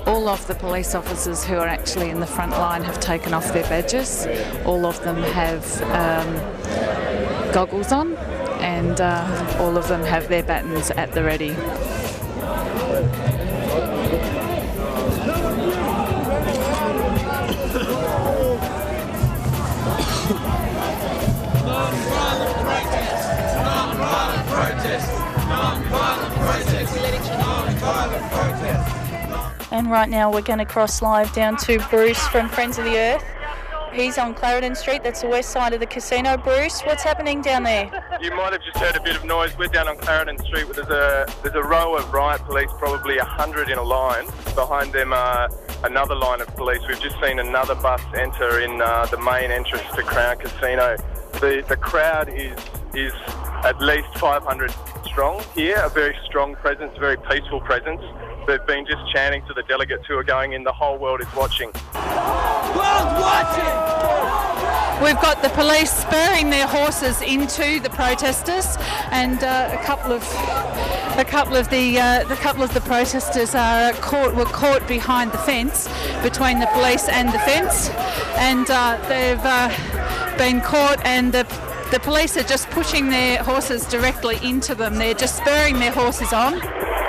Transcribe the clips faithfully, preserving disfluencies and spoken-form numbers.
All of the police officers who are actually in the front line have taken off their badges. All of them have um, goggles on, and uh, all of them have their batons at the ready. Non-violent protest, non-violent protest, non-violent protest, non-violent protest. And right now we're going to cross live down to Bruce from Friends of the Earth. He's on Clarendon Street, that's the west side of the casino. Bruce, what's happening down there? You might have just heard a bit of noise. We're down on Clarendon Street where there's a, there's a row of riot police, probably a hundred in a line. Behind them are another line of police. We've just seen another bus enter in uh, the main entrance to Crown Casino. The, the crowd is, is at least five hundred strong here, a very strong presence, a very peaceful presence. They've been just chanting to the delegates who are going in. The whole world is watching. World watching! We've got the police spurring their horses into the protesters, and uh, a couple of a couple of the uh, the couple of the protesters are caught were caught behind the fence, between the police and the fence, and uh, they've uh, been caught, and the the police are just pushing their horses directly into them. They're just spurring their horses on.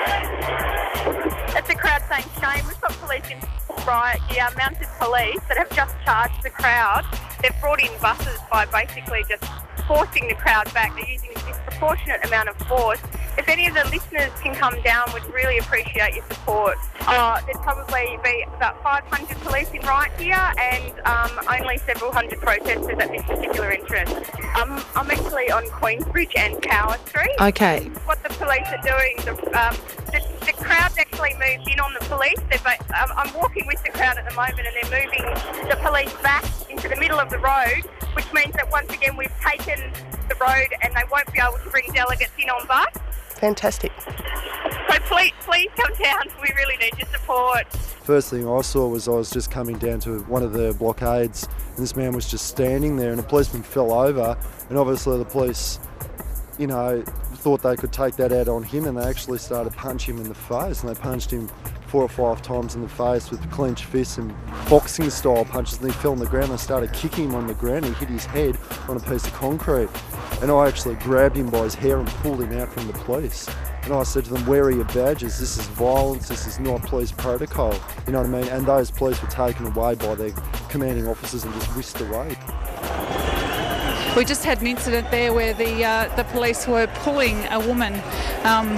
That's the crowd saying shame. We've got police in riot gear, mounted police that have just charged the crowd. They've brought in buses by basically just forcing the crowd back. They're using a disproportionate amount of force. If any of the listeners can come down, we'd really appreciate your support. Uh, there'd probably be about five hundred police in riot gear and um, only several hundred protesters at this particular entrance. Um, I'm actually on Queensbridge and Power Street. Okay. What the police are doing, the, um, the, the crowd's actually moved in on the police. They've, um, I'm walking with the crowd at the moment, and they're moving the police back into the middle of the road, which means that once again we've taken the road and they won't be able to bring delegates in on bus. Fantastic. So please, please come down. We really need your support. First thing I saw was I was just coming down to one of the blockades, and this man was just standing there, and a policeman fell over, and obviously the police, you know, thought they could take that out on him, and they actually started punching him in the face, and they punched him four or five times in the face with clenched fists and boxing style punches, and he fell on the ground. They started kicking him on the ground. He hit his head on a piece of concrete, and I actually grabbed him by his hair and pulled him out from the police. And I said to them, where are your badges? This is violence, this is not police protocol. You know what I mean? And those police were taken away by their commanding officers and just whisked away. We just had an incident there where the uh, the police were pulling a woman um,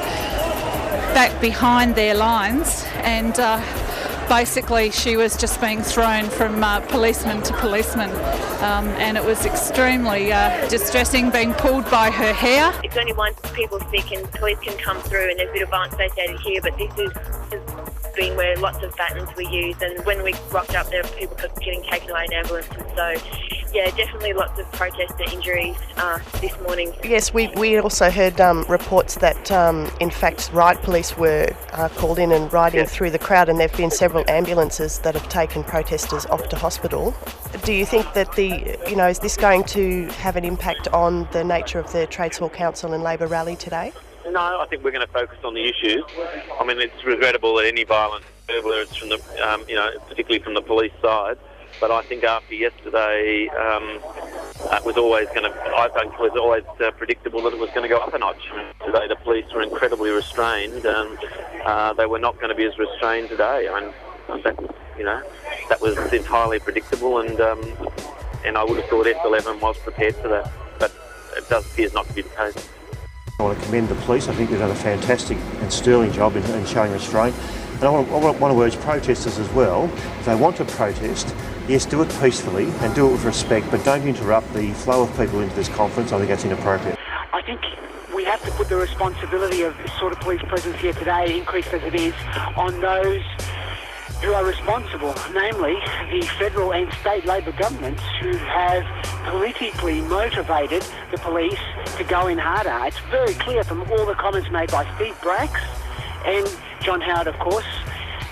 back behind their lines, and uh, basically she was just being thrown from uh, policeman to policeman, um, and it was extremely uh, distressing, being pulled by her hair. It's only once people sick and police can come through, and there's a bit of violence associated here, but this is has been where lots of batons were used, and when we rocked up there were people getting taken away in ambulances, so yeah, definitely lots of protester injuries uh, this morning. Yes, we we also heard um, reports that um, in fact riot police were uh, called in and riding yes. through the crowd, and there have been several ambulances that have taken protesters off to hospital. Do you think that the, you know, is this going to have an impact on the nature of the Trades Hall Council and Labor rally today? No, I think we're going to focus on the issues. I mean, it's regrettable that any violence, whether it's from the, um, you know, particularly from the police side, but I think after yesterday, um, it was always going to, I think it was always uh, predictable that it was going to go up a notch. Today the police were incredibly restrained, and uh, they were not going to be as restrained today. I mean, that, you know, that was entirely predictable, and um, and I would have thought S eleven was prepared for that, but it does appear not to be the case. I want to commend the police. I think they've done a fantastic and sterling job in, in showing restraint. And I want, I want to urge protesters as well, if they want to protest, yes, do it peacefully and do it with respect, but don't interrupt the flow of people into this conference. I think that's inappropriate. I think we have to put the responsibility of this sort of police presence here today, increased as it is, on those who are responsible, namely the federal and state Labor governments who have politically motivated the police to go in harder. It's very clear from all the comments made by Steve Bracks and John Howard, of course,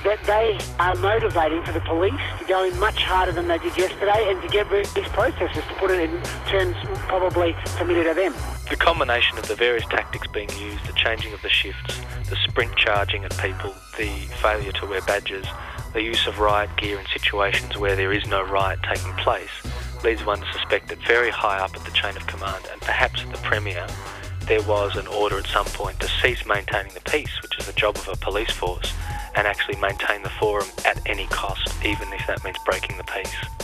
that they are motivating for the police to go in much harder than they did yesterday and to get these protesters, to put it in terms probably familiar to them. The combination of the various tactics being used, the changing of the shifts, the sprint charging at people, the failure to wear badges, the use of riot gear in situations where there is no riot taking place, leads one to suspect that very high up at the chain of command, and perhaps at the Premier, there was an order at some point to cease maintaining the peace, which is the job of a police force, and actually maintain the forum at any cost, even if that means breaking the peace.